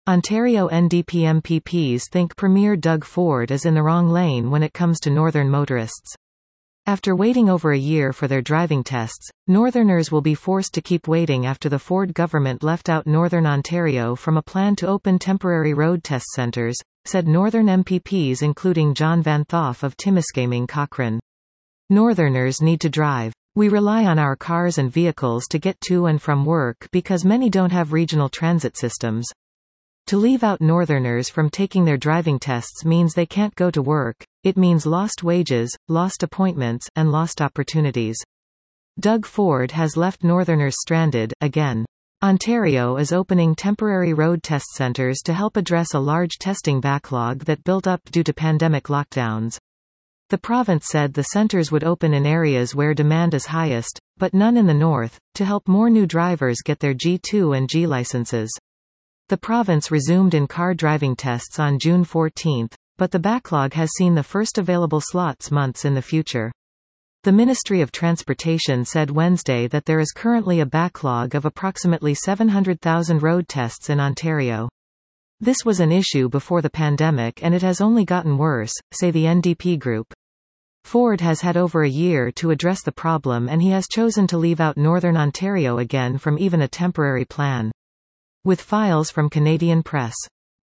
Ontario NDP MPPs think Premier Doug Ford is in the wrong lane when it comes to Northern motorists. After waiting over a year for their driving tests, Northerners will be forced to keep waiting after the Ford government left out Northern Ontario from a plan to open temporary road test centres, said Northern MPPs including John Van Thoff of Timiskaming Cochrane. Northerners need to drive. We rely on our cars and vehicles to get to and from work because many don't have regional transit systems. To leave out Northerners from taking their driving tests means they can't go to work. It means lost wages, lost appointments, and lost opportunities. Doug Ford has left Northerners stranded, again. Ontario is opening temporary road test centres to help address a large testing backlog that built up due to pandemic lockdowns. The province said the centres would open in areas where demand is highest, but none in the north, to help more new drivers get their G2 and G licenses. The province resumed in-car driving tests on June 14, but the backlog has seen the first available slots months in the future. The Ministry of Transportation said Wednesday that there is currently a backlog of approximately 700,000 road tests in Ontario. This was an issue before the pandemic and it has only gotten worse, say the NDP group. Ford has had over a year to address the problem and he has chosen to leave out Northern Ontario again from even a temporary plan. With files from Canadian Press.